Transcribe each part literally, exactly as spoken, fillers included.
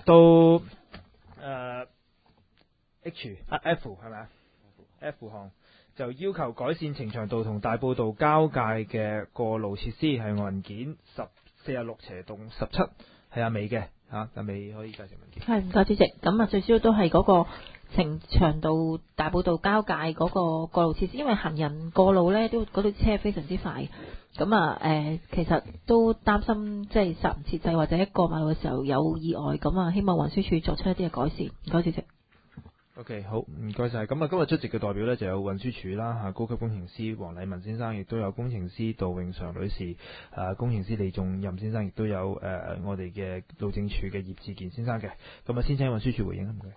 到誒、呃、H 啊 F 係咪啊 F 項就要求改善呈祥道同大埔道交界嘅過路設施，係文件十四十六斜洞十七，係阿美嘅嚇，阿美可以介紹文件。 係唔該主席，咁啊最主要都係嗰個呈祥道大埔道交界嗰個過路設施，因為行人過路咧都嗰啲車非常之快，咁啊誒其實都擔心即係剎唔切掣或者過馬路嘅時候有意外，咁啊希望運輸署作出一啲嘅改善。唔該主席。 OK， 好，唔該晒。咁啊，今日出席嘅代表呢就有運輸署啦，嚇高級工程師黃禮文先生，亦都有工程師杜永常女士，誒工程師李仲任先生，亦都有誒、呃、我哋嘅路政署嘅葉志健先生嘅。咁啊，先請運輸署回應啊，唔該。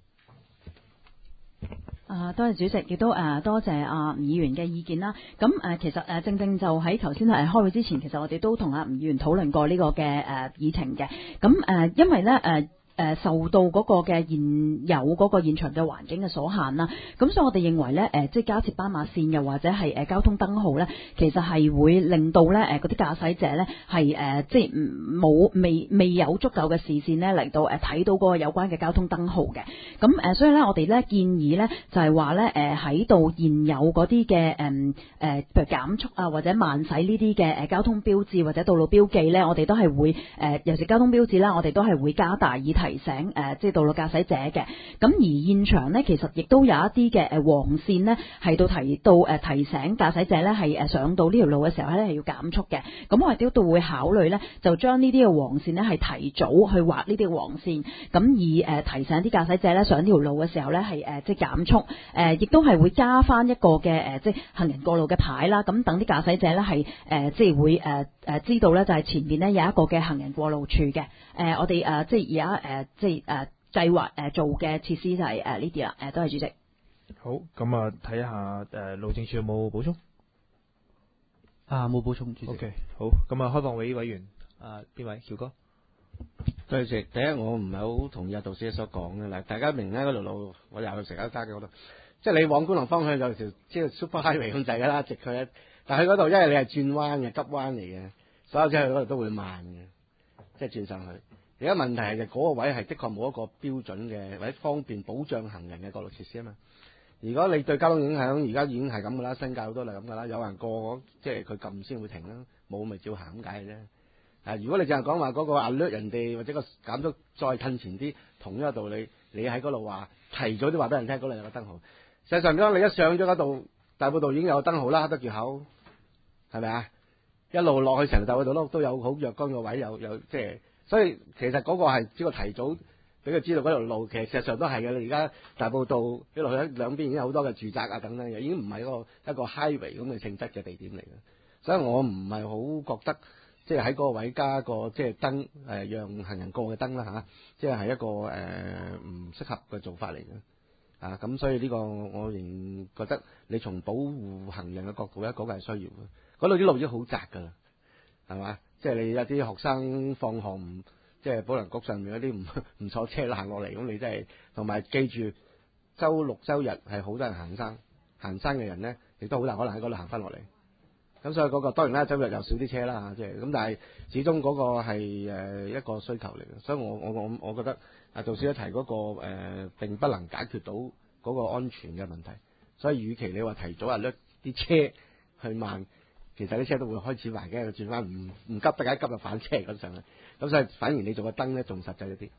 啊，多謝主席，亦都誒多謝阿吳議員嘅意見啦。咁誒其實誒正正就喺頭先誒開會之前，其實我哋都同阿吳議員討論過呢個嘅誒議程嘅。咁誒因為咧誒。誒受到嗰個嘅現有嗰個現場嘅環境嘅所限啦，咁所以我哋認為咧誒，即係加設斑馬線又或者係誒交通燈號咧，其實係會令到咧誒嗰啲駕駛者咧係誒即係冇未未有足夠嘅視線咧嚟到誒睇到嗰個有關嘅交通燈號嘅。咁誒所以咧我哋咧建議咧就係話咧誒喺度現有嗰啲嘅誒誒譬如減速啊或者慢駛呢啲嘅誒交通標誌或者道路標記咧，我哋都係會誒尤其交通標誌啦，我哋都係會加大以提提醒誒，即係道路駕駛者嘅。咁而現場呢，其實亦都有一啲嘅誒黃線呢，係到提到誒提醒駕駛者呢，係誒上到呢條路嘅時候咧係要減速嘅。咁我哋都都會考慮呢，就將呢啲嘅黃線呢，係提早去畫呢啲黃線，咁以誒提醒啲駕駛者呢，上呢條路嘅時候呢，係誒即係減速。誒亦都係會加翻一個嘅誒即係行人過路嘅牌啦。咁等啲駕駛者呢，係誒即係會誒誒知道呢，就係前邊呢有一個嘅行人過路處嘅。誒我哋誒即係而家誒。即係誒計劃誒做嘅設施就係誒呢啲啦，誒多謝主席。 好，咁啊睇下誒路政署有冇補充？ 啊冇補充，主席。 OK， 好，咁啊開放會委員啊邊位？喬哥。 對住第一，我唔係好同意阿杜小姐所講嘅嗱，大家明咧嗰條路，我又成日都揸嘅嗰度，即係你往觀塘方向有條即係 super highway 咁滯㗎啦，直去一，但係佢嗰度因為你係轉彎嘅急彎嚟嘅，所有車去嗰度都會慢嘅，即係轉上去。而家問題係就嗰個位係的確冇一個標準嘅或者方便保障行人嘅過路設施啊嘛。如果你對交通影響，而家已經係咁噶啦，新界好多係咁噶啦，有人過即係佢撳先會停啦，冇咪照行咁解嘅啫。啊，如果你淨係講話嗰個 alert 人哋或者個減速再褪前啲，同一個道理，你喺嗰度話提早啲話俾人聽，嗰度有個燈號。實際上講，你一上咗嗰度大埔道已經有個燈號啦，得住口，係咪啊？一路落去成大埔道都都有好若干個位有有即係。所以其實嗰個係只個提早俾佢知道嗰條路，其實事實上都係嘅。你而家大埔道一路去兩邊已經有好多嘅住宅啊等等嘅，已經唔係一個一個 highway 咁嘅性質嘅地點嚟嘅。所以我唔係好覺得即係喺嗰個位加個即係燈誒，讓行人過嘅燈啦嚇，即係係一個誒唔適合嘅做法嚟嘅啊。咁所以呢個我仍覺得你從保護行人嘅角度咧，嗰個係需要嘅。嗰度啲路已經好窄㗎啦，係嘛？即係你有啲學生放學唔，即係保良局上面嗰啲唔唔坐車行落嚟，咁你真係同埋記住，週六週日係好多人行山，行山嘅人咧亦都好難可能喺嗰度行翻落嚟。咁所以嗰個當然啦，週日又少啲車啦，即係咁，但係始終嗰個係誒一個需求嚟嘅。所以我我我我覺得啊，杜小姐提嗰個誒、呃、並不能解決到嗰個安全嘅問題。所以與其你話提早啊甩啲車去慢。其實啲車都會開始慢嘅，轉翻唔唔急得嘅，急就反車咁上去。咁所以反而你做個燈咧，仲實際一啲。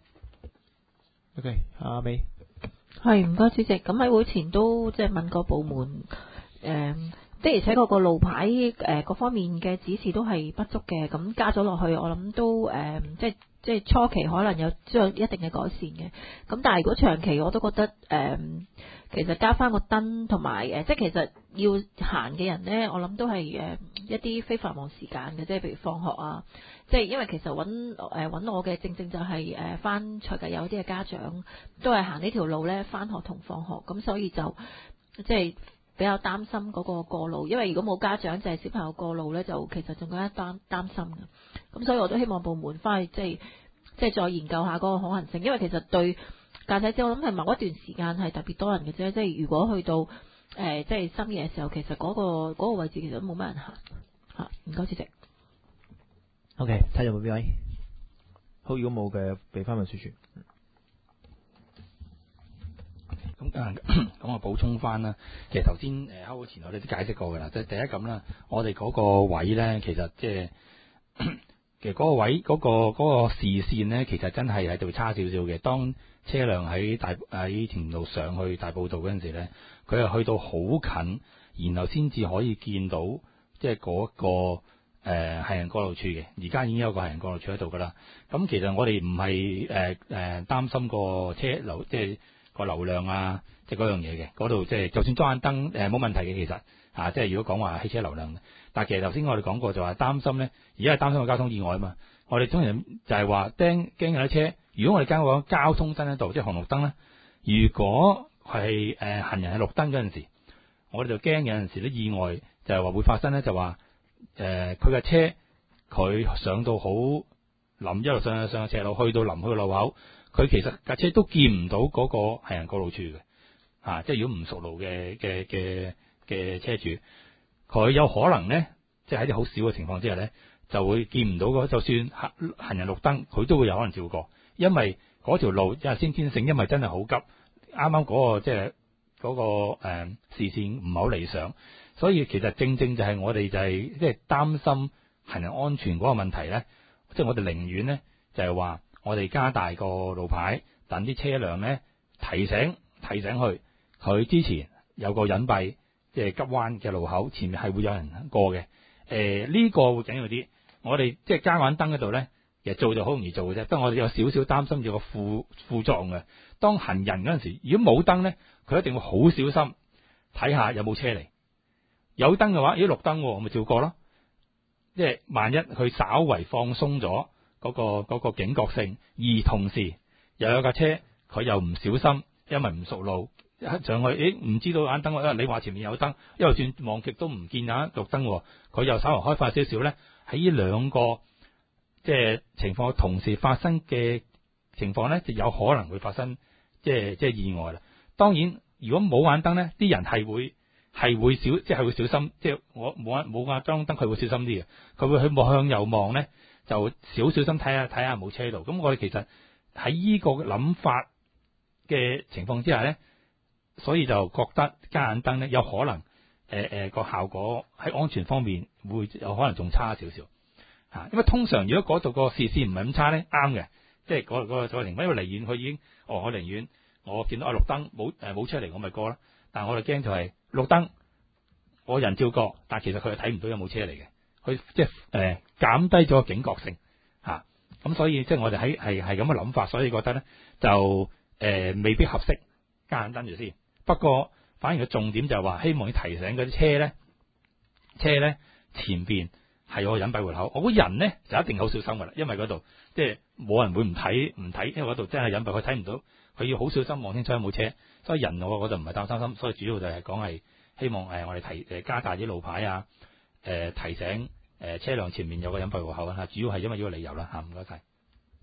OK， 阿美。 係唔該主席，咁喺會前都即係問過部門，誒、呃、的而且確個路牌誒、呃、各方面嘅指示都係不足嘅，咁加咗落去，我諗都誒、呃、即係即係初期可能有需要一定嘅改善嘅。咁但係如果長期我都覺得誒。呃其實加翻個燈同埋誒，即係其實要行嘅人咧，我諗都係誒一啲非繁忙時間嘅，即係譬如放學啊，即係因為其實揾誒揾我嘅正正就係誒翻財界有啲嘅家長都係行呢條路咧，翻學同放學，咁所以就即係比較擔心嗰個過路，因為如果冇家長就係小朋友過路咧，就其實仲更加擔擔心嘅。咁所以我都希望部門翻去即係即係再研究下嗰個可行性，因為其實對駕駛者我諗係某一段時間係特別多人嘅啫，即係如果去到誒、呃、即係深夜嘅時候，其實嗰、嗰個嗰、嗰個位置其實都冇乜人行嚇。唔該主席。 OK，睇下有冇邊位？ 好，如果冇嘅，俾翻文書處。 咁啊，咁我補充翻啦。其實頭先誒開會前我哋都解釋過㗎啦。即係第一咁啦，我哋嗰個位咧，其實即係其實嗰個位嗰、嗰個嗰、嗰個視線咧，其實真係喺度差少少嘅。當車輛喺大喺田路上去大埔道嗰陣時咧，佢係去到好近，然後先至可以見到即係嗰個誒、呃、行人過路處嘅。而家已經有個行人過路處喺度㗎啦。咁其實我哋唔係誒誒擔心個車流即係。個流量啊，即係嗰樣嘢嘅，嗰度即係就算裝眼燈誒冇問題嘅，其實啊，即係如果講話汽車流量，但係其實頭先我哋講過就話擔心咧，而家係擔心個交通意外啊嘛。我哋通常就係話驚驚有啲車，如果我哋加個交通燈喺度，即係紅綠燈咧，如果係誒、呃、行人係綠燈嗰陣時，我哋就驚有陣時啲意外就係話會發生咧，就話誒佢嘅車佢上到好臨一路上上斜路，去到臨去到路口。佢其實架車都見唔到嗰個行人過路處嘅，啊，即係如果唔熟路嘅嘅嘅嘅車主，佢有可能咧，即係喺啲好少嘅情況之下咧，就會見唔到個，就算行行人綠燈，佢都會有可能照過，因為嗰條路因為先天性，因為真係好急，啱啱嗰個即係嗰個誒、呃、視線唔係好理想，所以其實正正就係我哋就係即係擔心行人安全嗰個問題咧，即係我哋寧願咧就係話。我哋加大個路牌，等啲車輛咧提醒提醒佢，佢之前有個隱蔽，即係急彎嘅路口，前面係會有人過嘅。誒、呃、呢、這個會緊要啲。我哋即係加眼燈嗰度咧，其實做就好容易做嘅啫。不過我哋有少少擔心有個副副作用嘅。當行人嗰陣時，如果冇燈咧，佢一定會好小心睇下有冇車嚟。有燈嘅話，咦綠燈，我咪照過咯。即係萬一佢稍為放鬆咗。嗰、那個嗰、那個警覺性，而同時又有架車，佢又唔小心，因為唔熟路，一上去，誒唔知道眼燈，因為你話前面有燈，因為轉望極都唔見眼綠燈，佢又稍為開快少少咧，喺呢兩個即係情況同時發生嘅情況咧，就有可能會發生即係即係意外啦。當然，如果冇眼燈咧，啲人係會係會小，即係會小心，即係我冇眼冇眼裝燈，佢會小心啲嘅，佢會去望向右望咧。就少小心睇下睇下冇車度，咁我哋其實喺呢個諗法嘅情況之下咧，所以就覺得加眼燈咧有可能誒誒個效果喺安全方面會有可能仲差少少嚇，因為通常如果嗰度個視線唔係咁差咧，啱嘅，即係嗰嗰個嗰個情況，因為離遠佢已經哦，我寧願我見到啊綠燈冇誒冇車嚟，我咪過啦。但係我哋驚就係綠燈，我人照過，但係其實佢係睇唔到有冇車嚟嘅。佢即係誒減低咗警覺性嚇，咁、啊、所以即係我哋喺係係咁嘅諗法，所以覺得咧就誒、呃、未必合適加眼燈住先。不過反而個重點就係話，希望你提醒嗰啲車咧，車咧前邊係有個隱蔽活口。我估人咧就一定好小心噶啦，因為嗰度即係冇人會唔睇唔睇，因為嗰度真係隱蔽，佢睇唔到，佢要好小心望清楚有冇車。所以人我我就唔係擔心，所以主要就係講係希望誒、呃、我哋提誒加大啲路牌啊。誒、呃，提醒誒、呃，車輛前面有個隱蔽戶口啊，主要係因為呢個理由啦吓，唔該晒。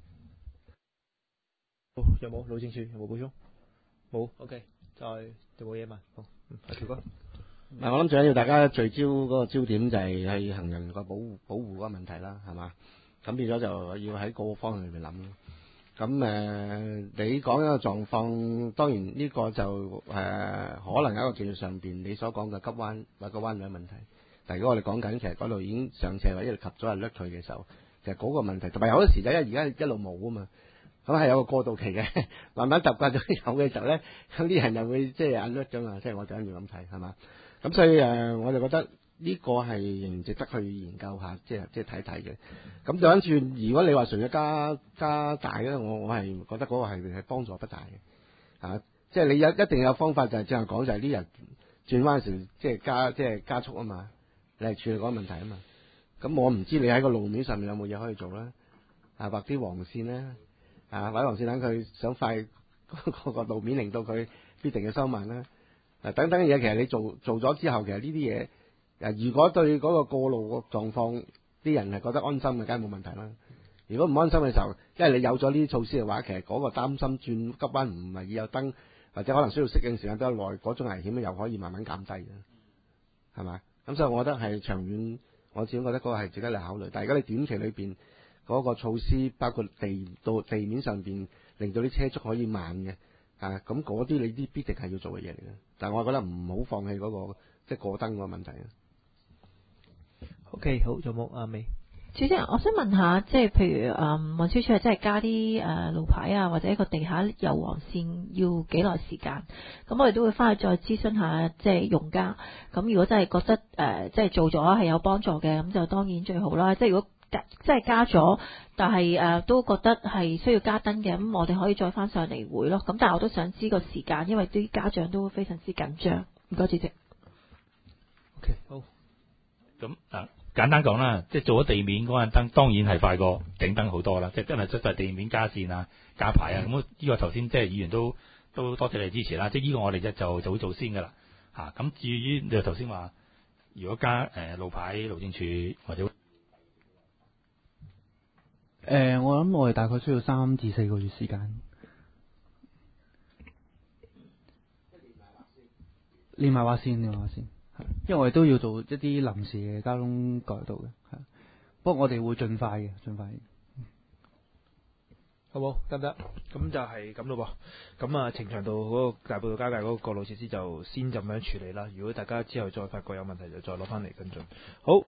好，有冇路政處有冇補充？冇 ，OK，再有冇嘢問？好，阿條哥。 嗱，我諗最緊要大家聚焦嗰個焦點就係係行人個保護保護嗰個問題啦，係嘛？咁變咗就要喺嗰個方向裏面諗。咁誒、呃，你講一個狀況，當然呢個就誒、呃、可能喺一個技術上邊你所講嘅急彎或者彎位問題。但如果我哋講緊，其實嗰度已經上斜或者及咗人甩佢嘅時候，其實嗰個問題，同埋有好多時就因為而家一路冇啊嘛，咁係有個過渡期嘅，慢慢習慣咗有嘅時候咧，有啲人又會即係眼甩咗嘛，即係我就咁樣咁睇係嘛，咁所以誒、呃，我就覺得呢個係仍然值得去研究下，即係即係睇睇嘅。咁就跟住，如果你話純粹加加大咧，我我係覺得嗰個係係幫助不大嘅，啊，即係你有一定有方法就係正話講就係啲人轉彎時即係加即係加速啊嘛。你係處理嗰個問題啊嘛，咁我唔知你喺個路面上面有冇嘢可以做啦，啊畫啲黃線咧，啊畫啲黃線等佢想快嗰個路面令到佢必定要收慢啦，啊等等嘅嘢，其實你做做咗之後，其實呢啲嘢，啊如果對嗰個過路個狀況啲人係覺得安心嘅，梗係冇問題啦。如果唔安心嘅時候，因為你有咗呢啲措施嘅話，其實嗰個擔心轉急彎唔係要有燈，或者可能需要適應時間比較耐嗰種危險咧，又可以慢慢減低嘅，係咪？咁所以我覺得係長遠，我始終覺得嗰個係值得你考慮。但係如果你短期裏邊嗰個措施，包括地到地面上邊令到啲車速可以慢嘅啊，咁嗰啲你啲必定係要做嘅嘢嚟嘅。但係我覺得唔好放棄嗰、嗰個即係過燈嗰個問題啊。 OK， 好，仲有冇阿美？ 主席，我想問下，即係譬如誒運輸署係真係加啲誒路牌啊，或者一個地下油黃線要幾耐時間？咁我哋都會翻去再諮詢下即係用家。咁如果真係覺得誒、呃、即係做咗係有幫助嘅，咁就當然最好啦。即係如果即係加咗，但係誒、呃、都覺得係需要加燈嘅，咁我哋可以再翻上嚟會咯。咁但係我都想知個時間，因為啲家長都非常之緊張。唔該，主席。 OK， 好。 咁啊，簡單講啦，即係做咗地面嗰盞燈，當然係快過頂燈好多啦。即係真係真係地面加線啊、加牌啊。咁呢個頭先即係議員都都多謝你支持啦。即係呢個我哋就就就會做先噶啦。嚇、啊，咁至於你頭先話，如果加誒、呃、路牌，路政署或者誒、 呃，我諗我哋大概需要三至四個月時間。連埋劃線，連埋劃線。因為我哋都要做一啲臨時嘅交通改道嘅，係。不過我哋會盡快嘅，盡快。 好冇得唔得？咁就係咁咯噃。咁啊，呈祥道嗰個大埔道交界嗰個過路設施就先咁樣處理啦。如果大家之後再發覺有問題，就再攞翻嚟跟進。好。